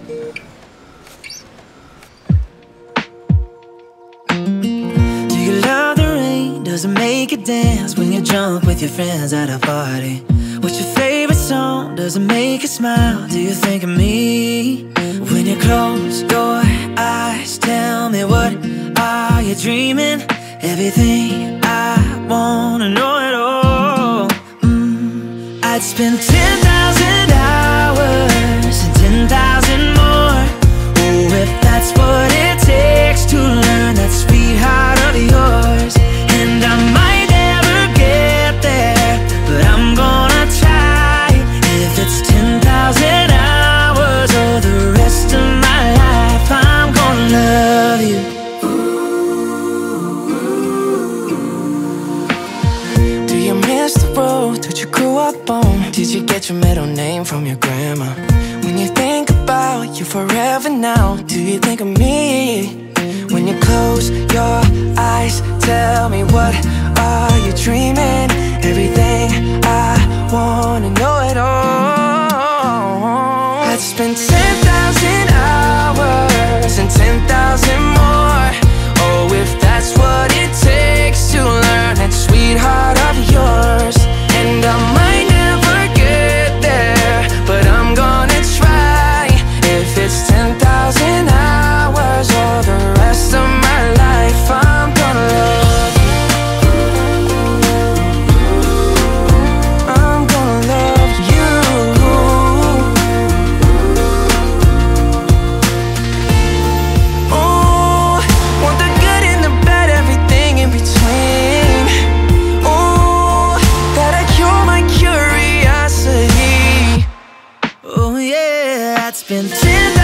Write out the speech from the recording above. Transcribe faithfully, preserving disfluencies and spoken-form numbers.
Do you love the rain? Does it make you dance when you're drunk with your friends at a party? What's your favorite song? Does it make you smile? Do you think of me? When you close your eyes, tell me, what are you dreaming? Everything I wanna know it all. mm. I'd spend ten thousand hours and ten thousand more. Oh, if that's what it takes to learn that sweetheart of yours. And I might never get there, but I'm gonna try. If it's ten thousand hours or the rest of my life, I'm gonna love you. Do you miss the road that you grew up on? Did you get your middle name from your grandma? When you think about you forever now, do you think of me? When you close your eyes, tell me, what are you dreaming? Everything I wanna know it all. I'd spend ten thousand hours and ten thousand more. Oh, if that's what it takes to learn that sweetheart of yours. And I might never get there, but I'm gonna try. If it's ten thousand hours or the rest of my life, I'm gonna love you. I'm gonna love you. Oh, want the good and the bad, everything in between. Oh, gotta cure my curiosity. Oh yeah, I'd spend ten